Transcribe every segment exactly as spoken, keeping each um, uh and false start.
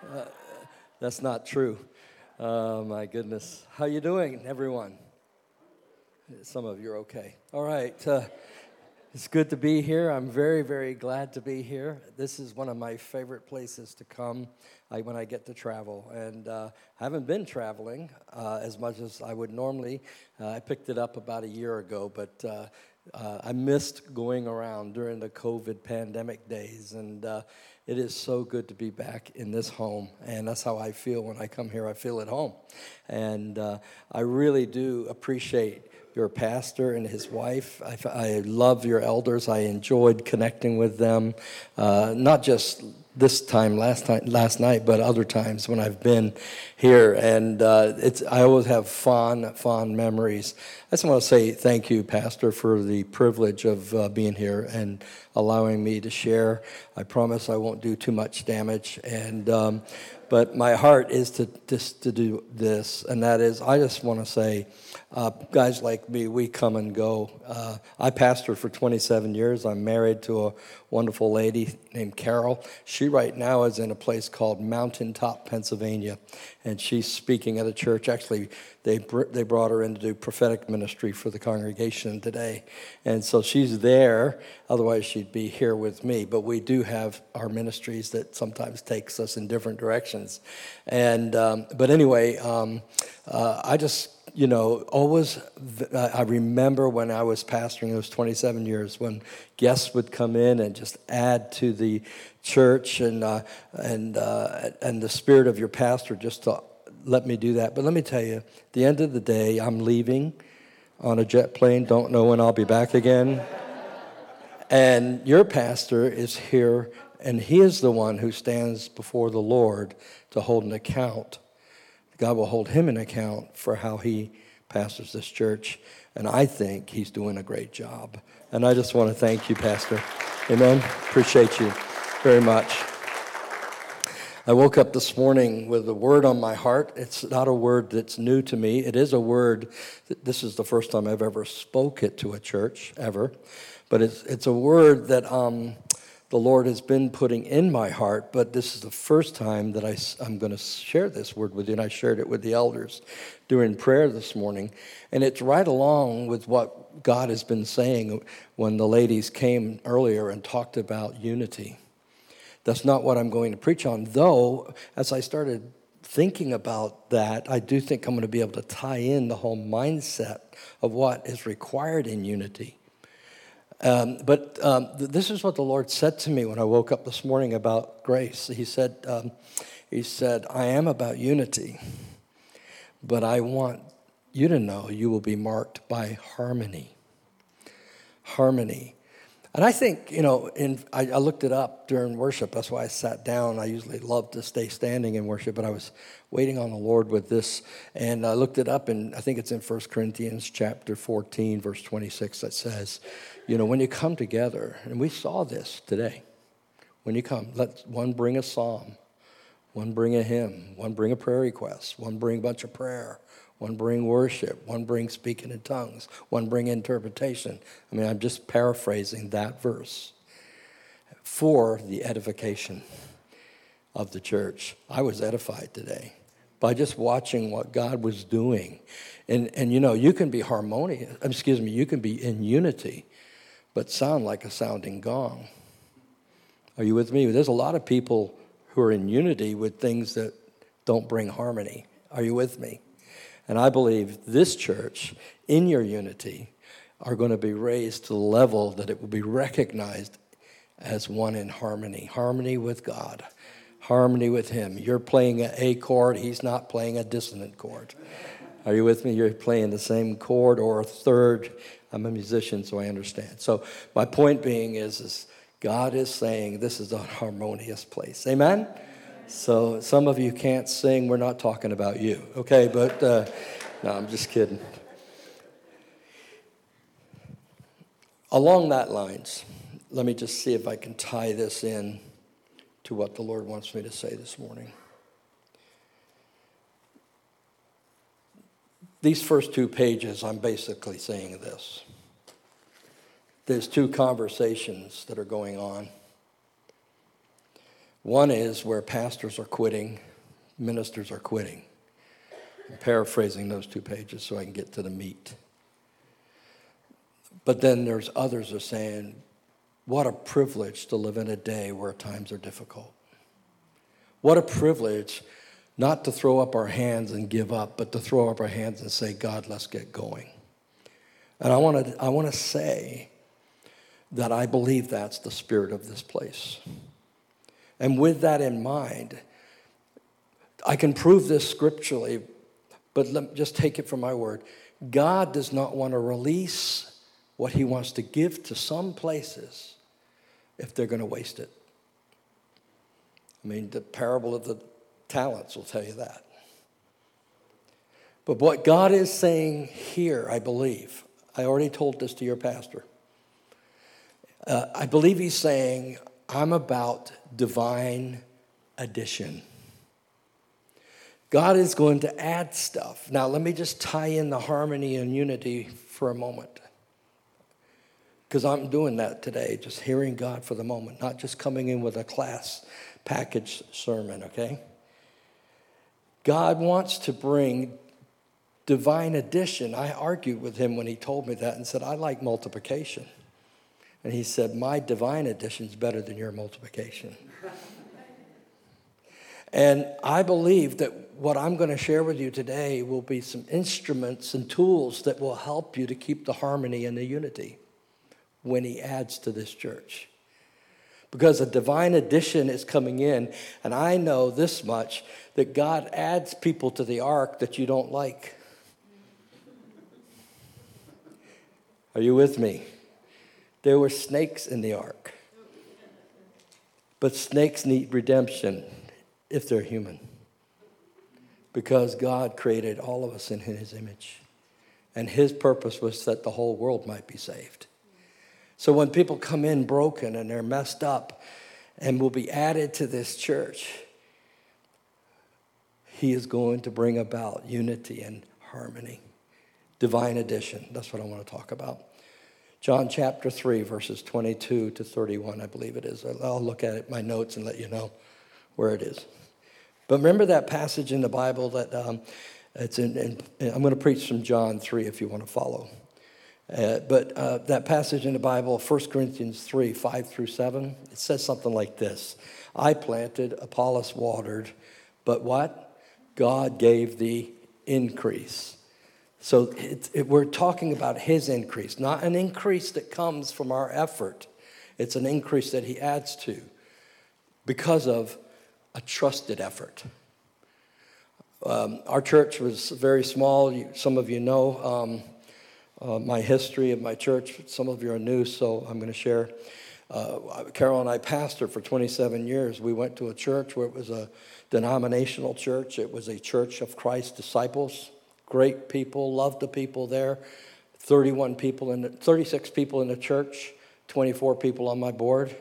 Uh, that's not true. Oh, my goodness. How you doing, everyone? Some of you are okay. All right. Uh, it's good to be here. I'm very, very glad to be here. This is one of my favorite places to come I, when I get to travel. And uh, I haven't been traveling uh, as much as I would normally. Uh, I picked it up about a year ago, but uh, uh, I missed going around during the COVID pandemic days. And uh, it is so good to be back in this home. And that's how I feel when I come here. I feel at home. And uh, I really do appreciate your pastor and his wife. I, I love your elders. I enjoyed connecting with them, uh, not just this time, last time, last night, but other times when I've been here. And uh, it's I always have fond, fond memories. I just want to say thank you, Pastor, for the privilege of uh, being here and allowing me to share. I promise I won't do too much damage. And um, but my heart is to just to do this, and that is I just want to say, Uh, guys like me, we come and go. Uh, I pastored for twenty-seven years. I'm married to a wonderful lady named Carol. She right now is in a place called Mountaintop, Pennsylvania, and she's speaking at a church. Actually, they br- they brought her in to do prophetic ministry for the congregation today, and so she's there. Otherwise, she'd be here with me. But we do have our ministries that sometimes takes us in different directions. And um, but anyway, um, uh, I just. You know, always, I remember when I was pastoring, it was twenty-seven years, when guests would come in and just add to the church and uh, and uh, and the spirit of your pastor just to let me do that. But let me tell you, at the end of the day, I'm leaving on a jet plane, don't know when I'll be back again. And your pastor is here, and he is the one who stands before the Lord to hold an account. God will hold him in account for how he pastors this church, and I think he's doing a great job. And I just want to thank you, Pastor. Amen. Appreciate you very much. I woke up this morning with a word on my heart. It's not a word that's new to me. It is a word that this is the first time I've ever spoke it to a church, ever. But it's it's a word that um, the Lord has been putting in my heart, but this is the first time that I, I'm going to share this word with you, and I shared it with the elders during prayer this morning. And it's right along with what God has been saying when the ladies came earlier and talked about unity. That's not what I'm going to preach on, though, as I started thinking about that, I do think I'm going to be able to tie in the whole mindset of what is required in unity. Um, but um, th- this is what the Lord said to me when I woke up this morning about grace. He said, um, He said, I am about unity, but I want you to know you will be marked by harmony. Harmony. And I think, you know, in, I, I looked it up during worship. That's why I sat down. I usually love to stay standing in worship, but I was waiting on the Lord with this. And I looked it up, and I think it's in First Corinthians chapter fourteen, verse twenty-six, that says, you know, when you come together, and we saw this today, when you come, let one bring a psalm, one bring a hymn, one bring a prayer request, one bring a bunch of prayer, one bring worship, one bring speaking in tongues, one bring interpretation. I mean, I'm just paraphrasing that verse for the edification of the church. I was edified today by just watching what God was doing. And, and you know, you can be harmonious, excuse me, you can be in unity, but sound like a sounding gong. Are you with me? There's a lot of people who are in unity with things that don't bring harmony. Are you with me? And I believe this church, in your unity, are going to be raised to the level that it will be recognized as one in harmony. Harmony with God. Harmony with him. You're playing an A chord. He's not playing a dissonant chord. Are you with me? You're playing the same chord or a third. I'm a musician, so I understand. So my point being is, is God is saying this is a harmonious place. Amen? So some of you can't sing. We're not talking about you, okay? But uh, no, I'm just kidding. Along that lines, let me just see if I can tie this in to what the Lord wants me to say this morning. These first two pages, I'm basically saying this. There's two conversations that are going on. One is where pastors are quitting, ministers are quitting. I'm paraphrasing those two pages so I can get to the meat. But then there's others who are saying, what a privilege to live in a day where times are difficult. What a privilege not to throw up our hands and give up, but to throw up our hands and say, God, let's get going. And I want to I want to say that I believe that's the spirit of this place. And with that in mind, I can prove this scripturally, but let, just take it from my word. God does not want to release what he wants to give to some places if they're going to waste it. I mean, the parable of the talents will tell you that. But what God is saying here, I believe, I already told this to your pastor. Uh, I believe he's saying, I'm about divine addition. God is going to add stuff. Now, let me just tie in the harmony and unity for a moment. Because I'm doing that today, just hearing God for the moment, not just coming in with a class package sermon, okay? God wants to bring divine addition. I argued with him when he told me that and said, I like multiplication. And he said, my divine addition is better than your multiplication. And I believe that what I'm going to share with you today will be some instruments and tools that will help you to keep the harmony and the unity when he adds to this church. Because a divine addition is coming in, and I know this much, that God adds people to the ark that you don't like. Are you with me? There were snakes in the ark. But snakes need redemption if they're human. Because God created all of us in his image. And his purpose was that the whole world might be saved. So when people come in broken and they're messed up and will be added to this church, he is going to bring about unity and harmony. Divine addition. That's what I want to talk about. John chapter three, verses twenty-two to thirty-one, I believe it is. I'll look at it, my notes, and let you know where it is. But remember that passage in the Bible that um, it's in, in, I'm going to preach from John three if you want to follow. Uh, but uh, that passage in the Bible, First Corinthians three, five through seven, it says something like this. I planted, Apollos watered, but what? God gave the increase. So it, it, we're talking about his increase, not an increase that comes from our effort. It's an increase that he adds to because of a trusted effort. Um, our church was very small. You, some of you know um, uh, my history of my church. Some of you are new, so I'm going to share. Uh, Carol and I pastored for twenty-seven years. We went to a church where it was a denominational church. It was a church of Christ disciples. Great people, loved the people there. thirty-one people in the, thirty-six people in the church, twenty-four people on my board.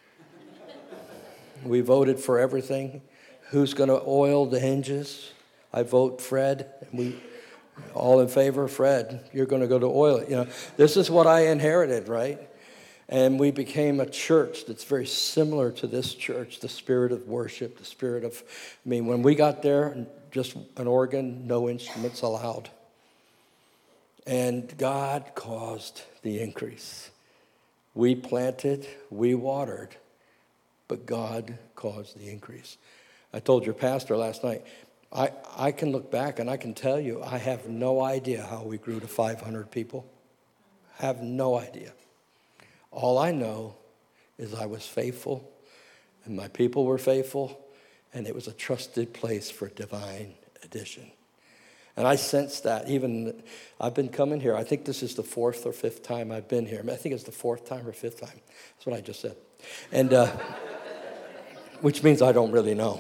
We voted for everything. Who's going to oil the hinges? I vote Fred. We all in favor, Fred. You're going to go to oil it. You know, this is what I inherited, right? And we became a church that's very similar to this church, the spirit of worship, the spirit of, I mean, when we got there, just an organ, no instruments allowed. And God caused the increase. We planted, we watered, but God caused the increase. I told your pastor last night, I, I can look back and I can tell you, I have no idea how we grew to five hundred people. I have no idea. All I know is I was faithful, and my people were faithful, and it was a trusted place for divine addition. And I sense that even, I've been coming here, I think this is the fourth or fifth time I've been here. I think it's the fourth time or fifth time. That's what I just said. And, uh, which means I don't really know.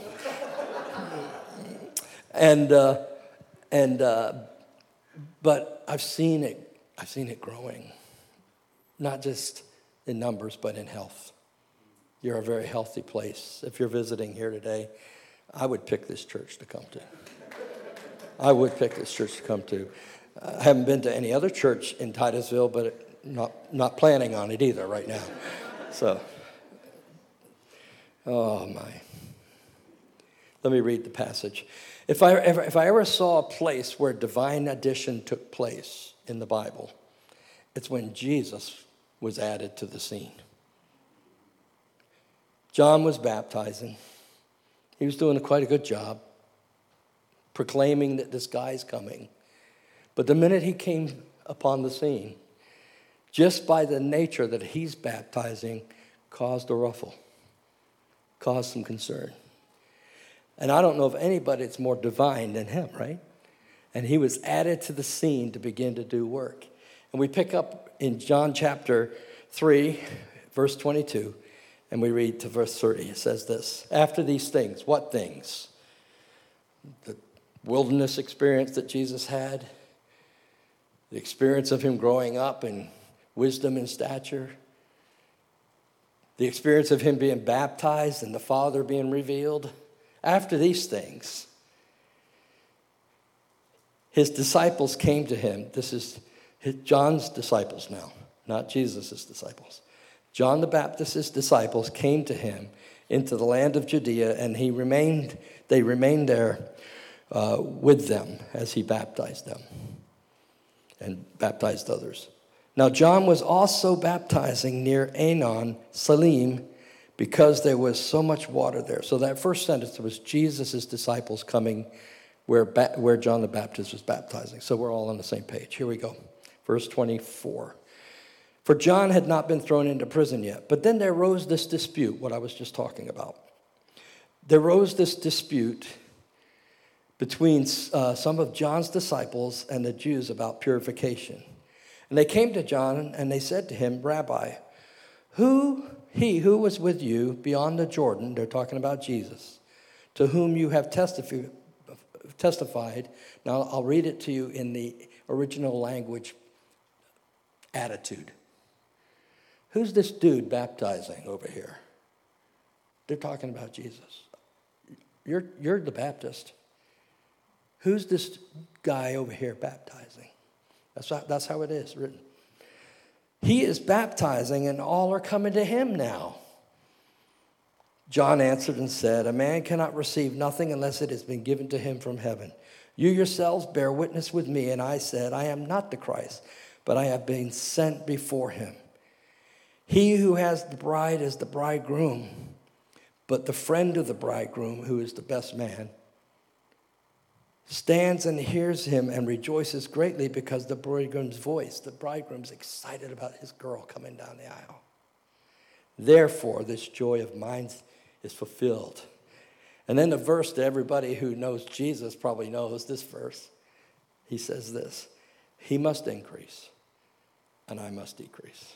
And, uh, and, uh, but I've seen it, I've seen it growing. Not just in numbers, but in health. You're a very healthy place. If you're visiting here today, I would pick this church to come to. I would pick this church to come to. I haven't been to any other church in Titusville, but not not planning on it either right now. So, oh my. Let me read the passage. If I ever, if I ever saw a place where divine addition took place in the Bible, it's when Jesus was added to the scene. John was baptizing. He was doing quite a good job, proclaiming that this guy's coming. But the minute he came upon the scene, just by the nature that he's baptizing, caused a ruffle, caused some concern. And I don't know of anybody that's more divine than him, right? And he was added to the scene to begin to do work. And we pick up in John chapter three, verse twenty-two, and we read to verse thirty. It says this: after these things, what things? The wilderness experience that Jesus had, the experience of him growing up in wisdom and stature, the experience of him being baptized and the Father being revealed. After these things, his disciples came to him. This is John's disciples now, not Jesus' disciples. John the Baptist's disciples came to him into the land of Judea, and he remained. They remained there uh, with them as he baptized them and baptized others. Now John was also baptizing near Aenon, Salim, because there was so much water there. So that first sentence was Jesus' disciples coming where, where John the Baptist was baptizing. So we're all on the same page. Here we go. Verse twenty-four. For John had not been thrown into prison yet. But then there arose this dispute, what I was just talking about. There arose this dispute between uh, some of John's disciples and the Jews about purification. And they came to John and they said to him, Rabbi, who he who was with you beyond the Jordan, they're talking about Jesus, to whom you have testifi- testified. Now I'll read it to you in the original language attitude. Who's this dude baptizing over here? They're talking about Jesus. You're, you're the Baptist. Who's this guy over here baptizing? That's how, that's how it is written. He is baptizing, and all are coming to him now. John answered and said, a man cannot receive nothing unless it has been given to him from heaven. You yourselves bear witness with me, and I said, I am not the Christ, but I have been sent before him. He who has the bride is the bridegroom, but the friend of the bridegroom, who is the best man, stands and hears him and rejoices greatly because the bridegroom's voice. The bridegroom's excited about his girl coming down the aisle. Therefore, this joy of mine is fulfilled. And then the verse that everybody who knows Jesus probably knows, this verse, he says this: he must increase and I must decrease.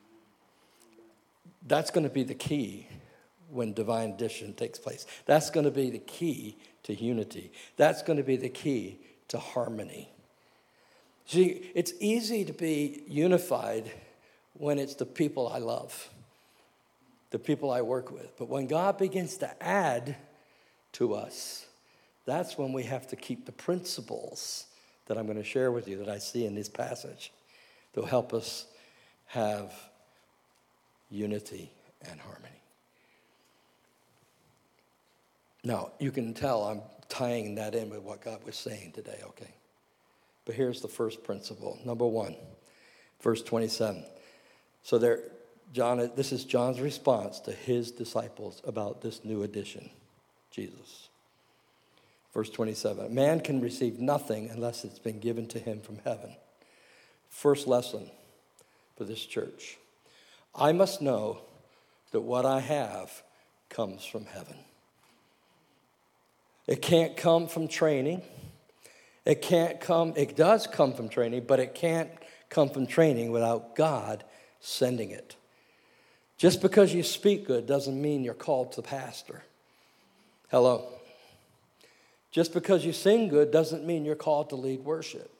That's going to be the key when divine addition takes place. That's going to be the key to unity. That's going to be the key to harmony. See, it's easy to be unified when it's the people I love, the people I work with. But when God begins to add to us, that's when we have to keep the principles that I'm going to share with you that I see in this passage that will help us have unity and harmony. Now, you can tell I'm tying that in with what God was saying today, okay? But here's the first principle. Number one, verse twenty-seven. So there, John, this is John's response to his disciples about this new addition, Jesus. Verse twenty-seven, a man can receive nothing unless it's been given to him from heaven. First lesson for this church. I must know that what I have comes from heaven. It can't come from training. It can't come, it does come from training, but it can't come from training without God sending it. Just because you speak good doesn't mean you're called to pastor. Hello. Just because you sing good doesn't mean you're called to lead worship.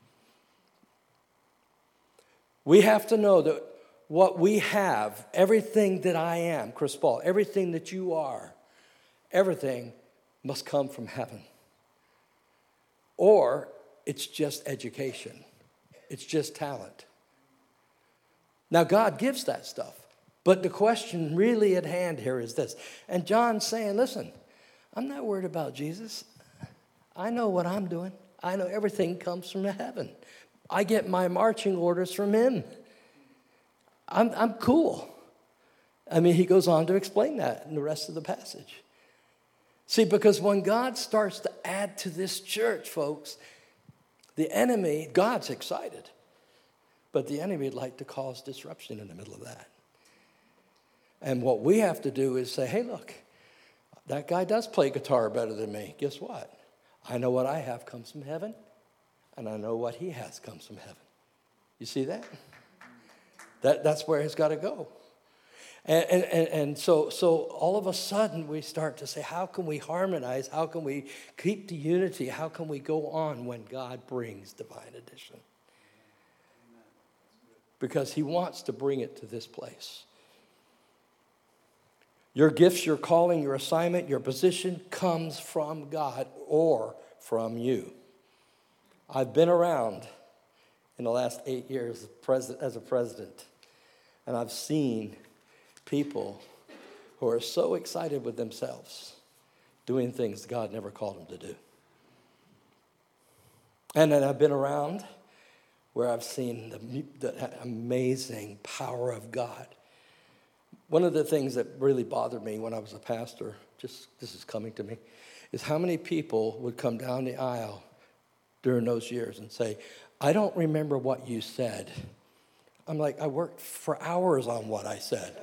We have to know that what we have, everything that I am, Chris Paul, everything that you are, everything must come from heaven. Or it's just education. It's just talent. Now, God gives that stuff. But the question really at hand here is this. And John's saying, listen, I'm not worried about Jesus. I know what I'm doing. I know everything comes from heaven. I get my marching orders from him. I'm, I'm cool. I mean, he goes on to explain that in the rest of the passage. See, because when God starts to add to this church, folks, the enemy, God's excited, but the enemy would like to cause disruption in the middle of that. And what we have to do is say, hey, look, that guy does play guitar better than me. Guess what? I know what I have comes from heaven, and I know what he has comes from heaven. You see that? That that's where it's got to go. And, and, and so, so all of a sudden we start to say, how can we harmonize? How can we keep the unity? How can we go on when God brings divine addition? Because he wants to bring it to this place. Your gifts, your calling, your assignment, your position comes from God or from you. I've been around in the last eight years as a president, and I've seen people who are so excited with themselves doing things God never called them to do. And then I've been around where I've seen the, the amazing power of God. One of the things that really bothered me when I was a pastor, just this is coming to me, is how many people would come down the aisle during those years and say, I don't remember what you said. I'm like, I worked for hours on what I said.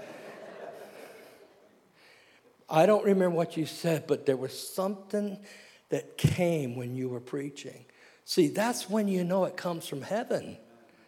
I don't remember what you said, but there was something that came when you were preaching. See, that's when you know it comes from heaven.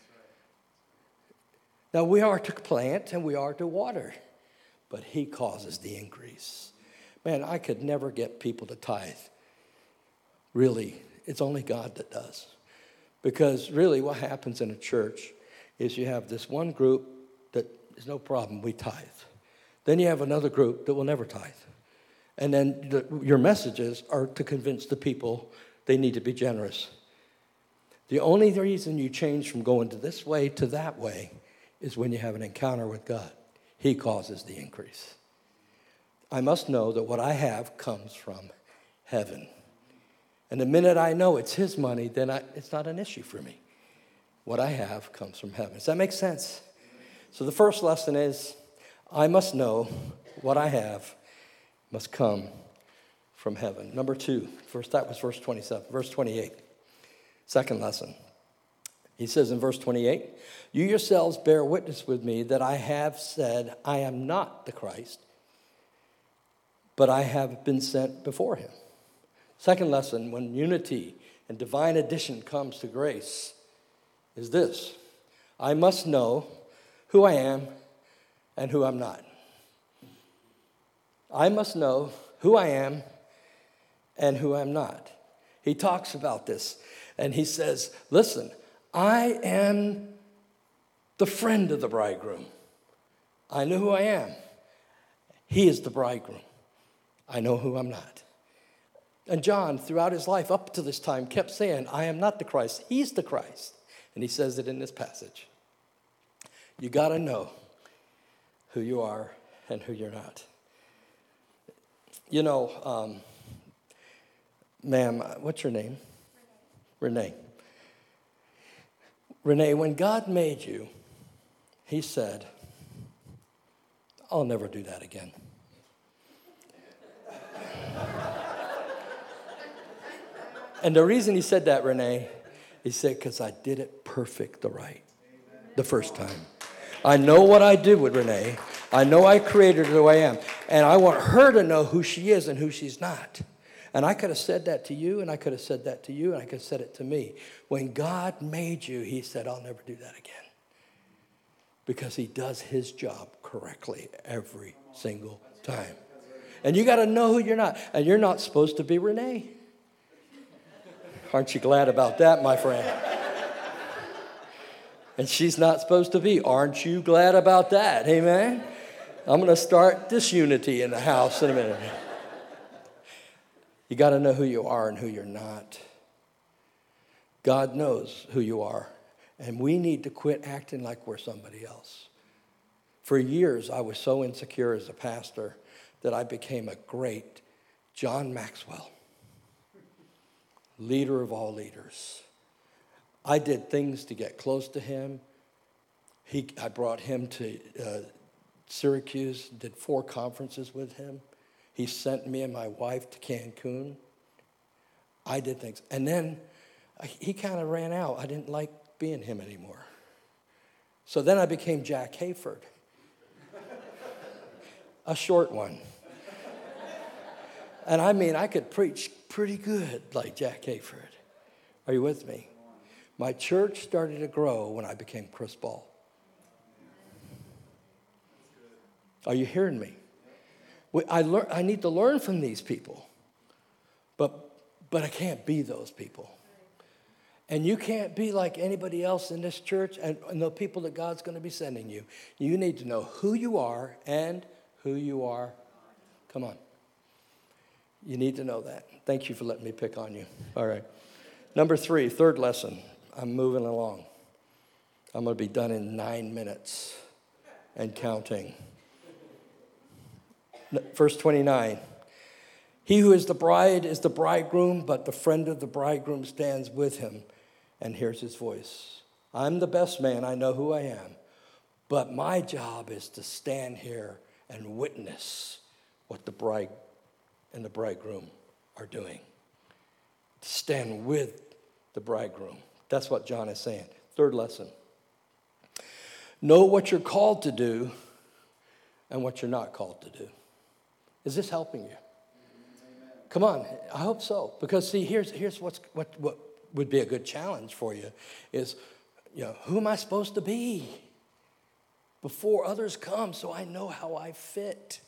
Now, we are to plant and we are to water, but he causes the increase. Man, I could never get people to tithe. Really, it's only God that does. Because really what happens in a church is you have this one group that is no problem, we tithe. Then you have another group that will never tithe. And then the, your messages are to convince the people they need to be generous. The only reason you change from going to this way to that way is when you have an encounter with God. He causes the increase. I must know that what I have comes from heaven. And the minute I know it's his money, then I, it's not an issue for me. What I have comes from heaven. Does that make sense? So the first lesson is, I must know what I have must come from heaven. Number two, first, that was verse twenty-seven. Verse twenty-eight, second lesson. He says in verse twenty-eight, you yourselves bear witness with me that I have said I am not the Christ, but I have been sent before him. Second lesson, when unity and divine addition comes to grace, is this. I must know who I am and who I'm not. I must know who I am and who I'm not. He talks about this, and he says, listen, I am the friend of the bridegroom. I know who I am. He is the bridegroom. I know who I'm not. And John, throughout his life up to this time, kept saying, I am not the Christ. He's the Christ. And he says it in this passage. You got to know who you are and who you're not. You know, um, ma'am, what's your name? Renee. Renee, when God made you, he said, I'll never do that again. And the reason he said that, Renee, he said, because I did it perfect the right, the first time. I know what I did with Renee. I know I created her the way I am. And I want her to know who she is and who she's not. And I could have said that to you, and I could have said that to you, and I could have said it to me. When God made you, he said, I'll never do that again. Because he does his job correctly every single time. And you got to know who you're not. And you're not supposed to be Renee. Aren't you glad about that, my friend? And she's not supposed to be. Aren't you glad about that? Amen? I'm going to start disunity in the house in a minute. You got to know who you are and who you're not. God knows who you are. And we need to quit acting like we're somebody else. For years, I was so insecure as a pastor that I became a great John Maxwell, leader of all leaders. I did things to get close to him. He, I brought him to uh, Syracuse, did four conferences with him. He sent me and my wife to Cancun. I did things. And then he kind of ran out. I didn't like being him anymore. So then I became Jack Hayford, a short one. And I mean, I could preach pretty good like Jack Hayford. Are you with me? My church started to grow when I became Chris Ball. Are you hearing me? I, learn, I need to learn from these people, but, but I can't be those people. And you can't be like anybody else in this church and, and the people that God's going to be sending you. You need to know who you are and who you are. Come on. You need to know that. Thank you for letting me pick on you. All right. Number three, third lesson. I'm moving along. I'm going to be done in nine minutes and counting. Verse twenty-nine. He who is the bride is the bridegroom, but the friend of the bridegroom stands with him and hears his voice. I'm the best man. I know who I am. But my job is to stand here and witness what the bride and the bridegroom are doing. To stand with the bridegroom. That's what John is saying. Third lesson. Know what you're called to do and what you're not called to do. Is this helping you? Come on, I hope so. Because see, here's here's what's what what would be a good challenge for you is, you know, who am I supposed to be before others come so I know how I fit?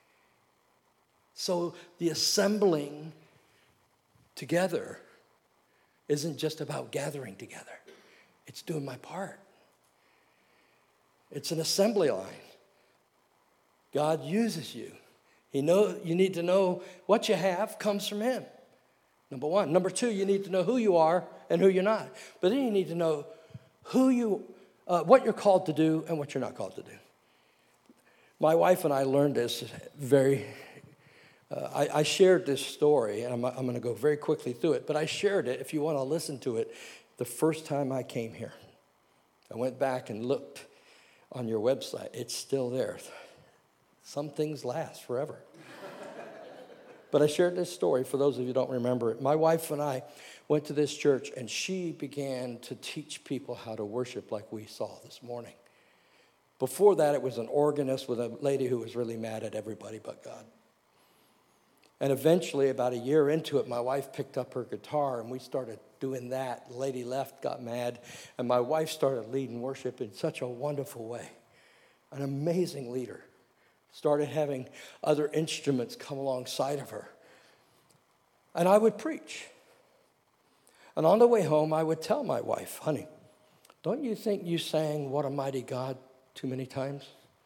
So the assembling together isn't just about gathering together. It's doing my part. It's an assembly line. God uses you. He know, you need to know what you have comes from him. Number one. Number two, you need to know who you are and who you're not. But then you need to know who you, uh, what you're called to do and what you're not called to do. My wife and I learned this very, uh, I, I shared this story, and I'm, I'm going to go very quickly through it, but I shared it, if you want to listen to it, the first time I came here. I went back and looked on your website. It's still there. Some things last forever. But I shared this story for those of you who don't remember it. My wife and I went to this church, and she began to teach people how to worship like we saw this morning. Before that, it was an organist with a lady who was really mad at everybody but God. And eventually, about a year into it, my wife picked up her guitar, and we started doing that. The lady left, got mad, and my wife started leading worship in such a wonderful way. An amazing leader. Started having other instruments come alongside of her. And I would preach. And on the way home, I would tell my wife, honey, don't you think you sang What a Mighty God too many times?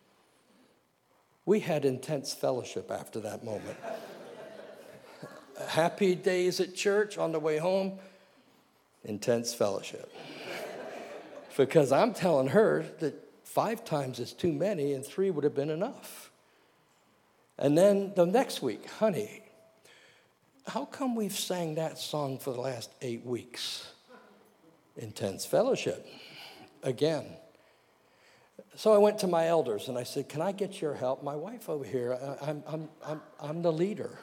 We had intense fellowship after that moment. Happy days at church, on the way home, intense fellowship. Because I'm telling her that five times is too many and three would have been enough. And then the next week, honey, how come we've sang that song for the last eight weeks? Intense fellowship. Again. So I went to my elders and I said, can I get your help? My wife over here, I'm, I'm, I'm, I'm the leader.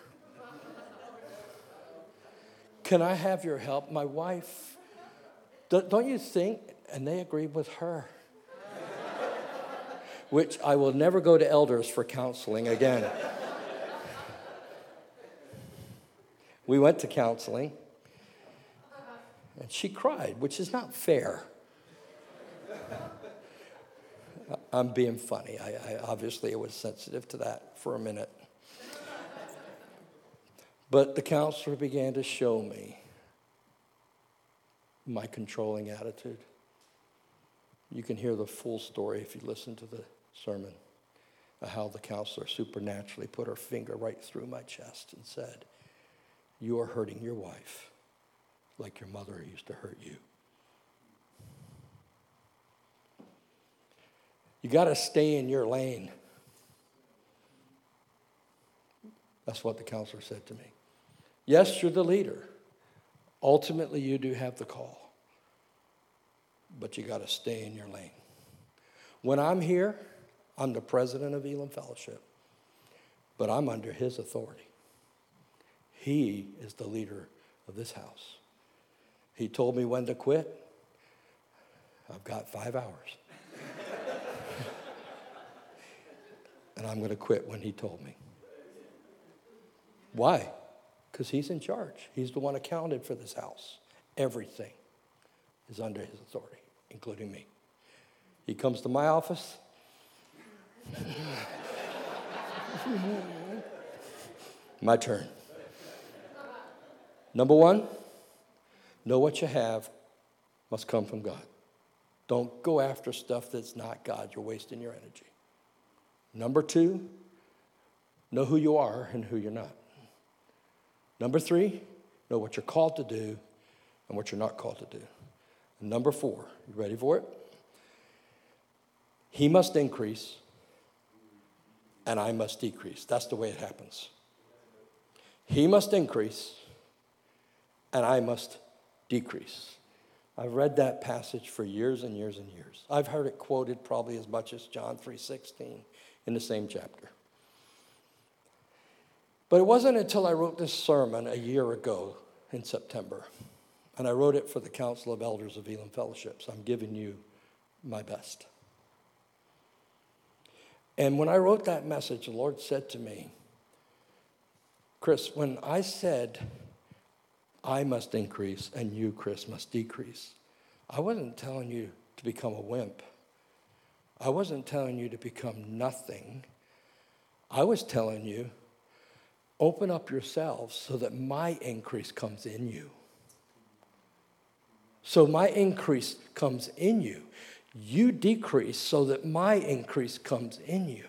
Can I have your help? My wife, don't you think? And they agreed with her. Which I will never go to elders for counseling again. We went to counseling, and she cried, which is not fair. I'm being funny. I, I obviously was sensitive to that for a minute. But the counselor began to show me my controlling attitude. You can hear the full story if you listen to the sermon, of how the counselor supernaturally put her finger right through my chest and said, you are hurting your wife like your mother used to hurt you. You got to stay in your lane. That's what the counselor said to me. Yes, you're the leader. Ultimately, you do have the call. But you got to stay in your lane. When I'm here, I'm the president of Elam Fellowship. But I'm under his authority. He is the leader of this house. He told me when to quit. I've got five hours. And I'm going to quit when he told me. Why? Because he's in charge. He's the one accounted for this house. Everything is under his authority, including me. He comes to my office. My turn. Number one, know what you have must come from God. Don't go after stuff that's not God. You're wasting your energy. Number two, know who you are and who you're not. Number three, know what you're called to do and what you're not called to do. And number four, you ready for it? He must increase and I must decrease. That's the way it happens. He must increase and I must decrease. I've read that passage for years and years and years. I've heard it quoted probably as much as John three sixteen in the same chapter. But it wasn't until I wrote this sermon a year ago in September, and I wrote it for the Council of Elders of Elam Fellowship, so I'm giving you my best. And when I wrote that message, the Lord said to me, Chris, when I said I must increase and you, Chris, must decrease, I wasn't telling you to become a wimp. I wasn't telling you to become nothing. I was telling you, open up yourselves so that my increase comes in you. So my increase comes in you. You decrease so that my increase comes in you.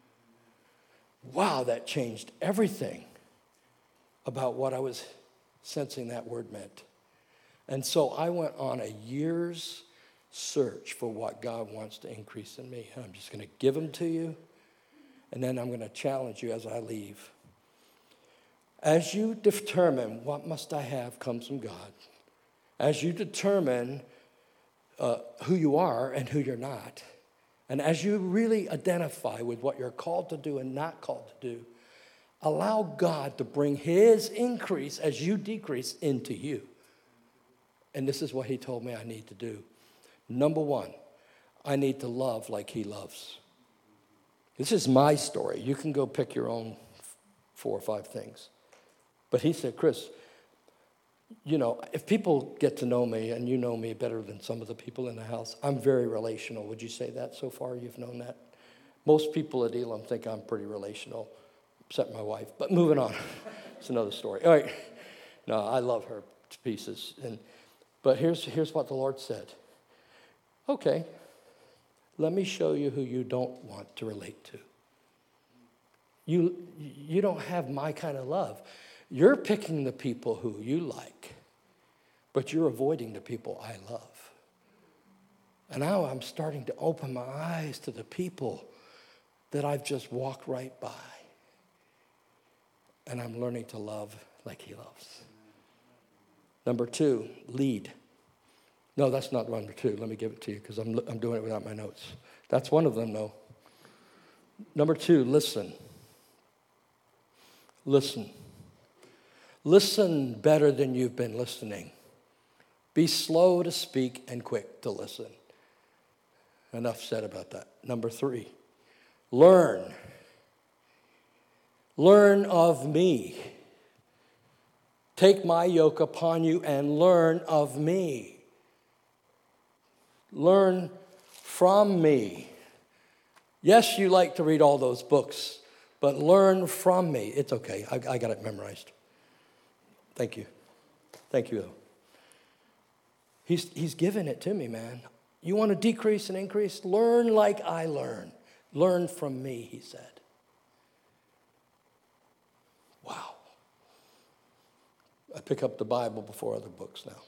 Wow, that changed everything about what I was sensing that word meant. And so I went on a year's search for what God wants to increase in me. And I'm just going to give them to you, and then I'm going to challenge you as I leave. As you determine what must I have comes from God, as you determine uh, who you are and who you're not, and as you really identify with what you're called to do and not called to do, allow God to bring his increase as you decrease into you. And this is what he told me I need to do. Number one, I need to love like he loves. This is my story. You can go pick your own four or five things. But he said, Chris, you know, if people get to know me, and you know me better than some of the people in the house, I'm very relational. Would you say that so far? You've known that? Most people at Elam think I'm pretty relational, except my wife. But moving on. It's another story. All right. No, I love her to pieces. And but here's here's what the Lord said. Okay, let me show you who you don't want to relate to. You, you don't have my kind of love. You're picking the people who you like, but you're avoiding the people I love. And now I'm starting to open my eyes to the people that I've just walked right by. And I'm learning to love like he loves. Number two, lead. No, that's not number two. Let me give it to you because I'm, I'm doing it without my notes. That's one of them, though. Number two, listen. Listen. Listen better than you've been listening. Be slow to speak and quick to listen. Enough said about that. Number three, learn. Learn of me. Take my yoke upon you and learn of me. Learn from me. Yes, you like to read all those books, but learn from me. It's okay. I, I got it memorized. Thank you. Thank you. He's, he's given it to me, man. You want to decrease and increase? Learn like I learn. Learn from me, he said. Wow. I pick up the Bible before other books now.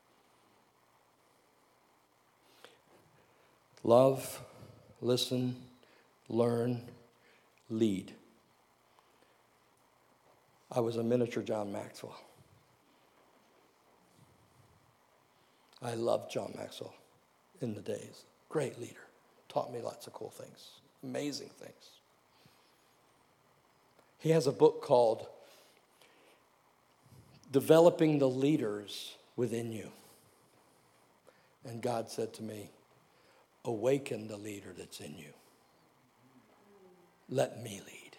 Love, listen, learn, lead. I was a miniature John Maxwell. I loved John Maxwell in the days. Great leader. Taught me lots of cool things. Amazing things. He has a book called Developing the Leaders Within You. And God said to me, awaken the leader that's in you. Let me lead.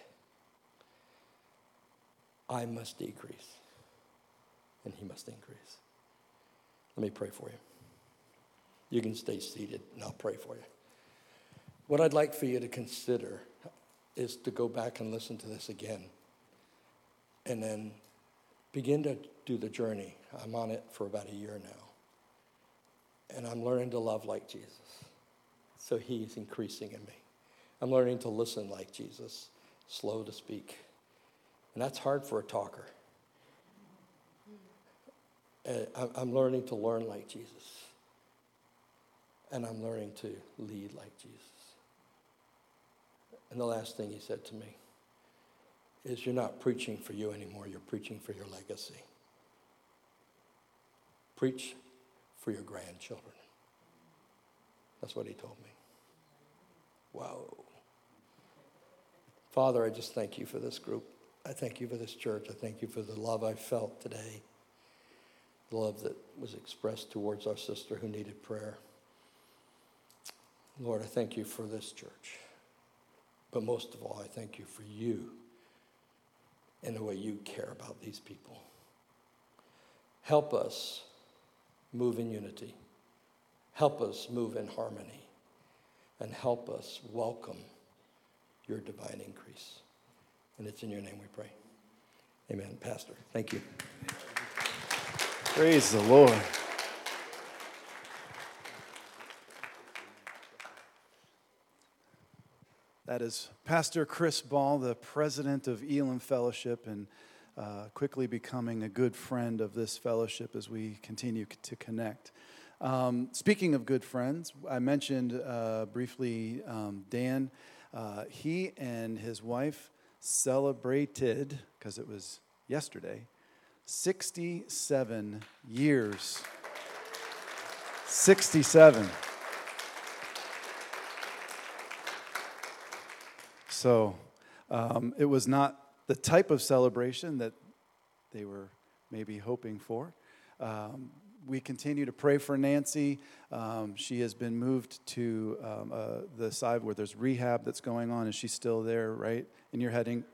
I must decrease, and he must increase. Let me pray for you. You can stay seated, and I'll pray for you. What I'd like for you to consider is to go back and listen to this again, and then begin to do the journey. I'm on it for about a year now, and I'm learning to love like Jesus. So he's increasing in me. I'm learning to listen like Jesus, slow to speak. And that's hard for a talker. And I'm learning to learn like Jesus. And I'm learning to lead like Jesus. And the last thing he said to me is, you're not preaching for you anymore, you're preaching for your legacy. Preach for your grandchildren. That's what he told me. Wow. Father, I just thank you for this group. I thank you for this church. I thank you for the love I felt today. The love that was expressed towards our sister who needed prayer. Lord, I thank you for this church. But most of all, I thank you for you and the way you care about these people. Help us move in unity. Help us move in harmony. And help us welcome your divine increase. And it's in your name we pray. Amen. Pastor, thank you. Praise the Lord. That is Pastor Chris Ball, the president of Elam Fellowship, and uh, quickly becoming a good friend of this fellowship as we continue to connect. Um, speaking of good friends, I mentioned uh, briefly um, Dan. Uh, he and his wife celebrated, because it was yesterday, sixty-seven years. sixty-seven. So um, it was not the type of celebration that they were maybe hoping for. Um, we continue to pray for Nancy. Um, she has been moved to um, uh, the side where there's rehab that's going on. Is she still there, right? And you're heading,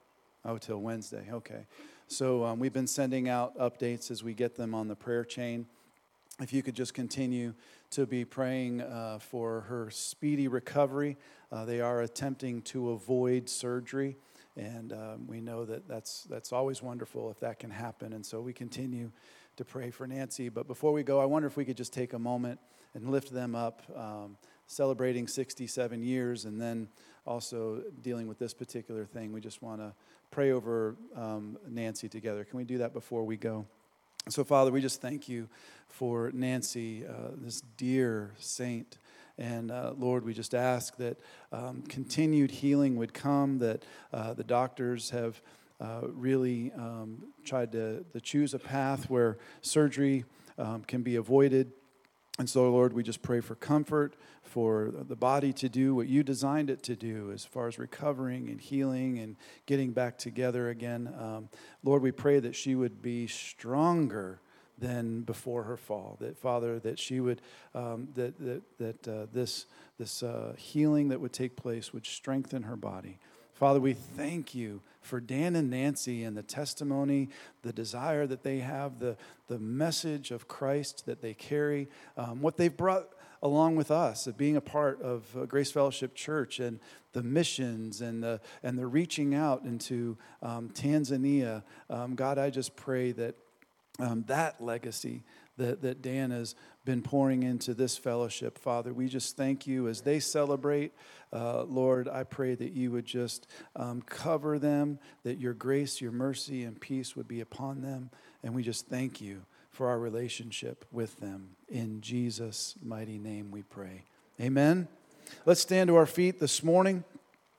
oh, till Wednesday. Okay. So um, we've been sending out updates as we get them on the prayer chain. If you could just continue to be praying uh, for her speedy recovery. Uh, they are attempting to avoid surgery, and um, we know that that's that's always wonderful if that can happen. And so we continue to pray for Nancy. But before we go, I wonder if we could just take a moment and lift them up, um, celebrating sixty-seven years, and then also dealing with this particular thing. We just want to pray over um, Nancy together. Can we do that before we go? So, Father, we just thank you for Nancy, uh, this dear saint. And, uh, Lord, we just ask that um, continued healing would come, that uh, the doctors have uh, really um, tried to, to choose a path where surgery um, can be avoided. And so, Lord, we just pray for comfort, for the body to do what you designed it to do as far as recovering and healing and getting back together again. Um, Lord, we pray that she would be stronger than before her fall. That, Father, that she would, um, that that that uh, this this uh, healing that would take place would strengthen her body. Father, we thank you for Dan and Nancy and the testimony, the desire that they have, the, the message of Christ that they carry, um, what they've brought along with us of being a part of uh, Grace Fellowship Church and the missions and the and the reaching out into um, Tanzania. Um, God, I just pray that um, that legacy that, that Dan has been pouring into this fellowship, Father, we just thank you as they celebrate. Uh, Lord, I pray that you would just um, cover them, that your grace, your mercy, and peace would be upon them. And we just thank you for our relationship with them. In Jesus' mighty name we pray. Amen. Let's stand to our feet this morning.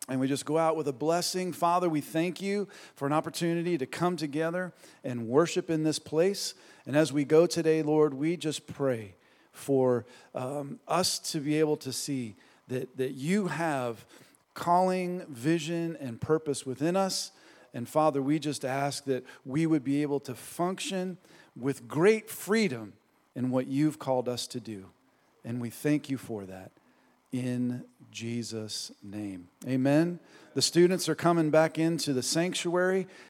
And we just go out with a blessing. Father, we thank you for an opportunity to come together and worship in this place. And as we go today, Lord, we just pray for um, us to be able to see that, that you have calling, vision, and purpose within us. And Father, we just ask that we would be able to function with great freedom in what you've called us to do. And we thank you for that in Jesus' name. Amen. The students are coming back into the sanctuary.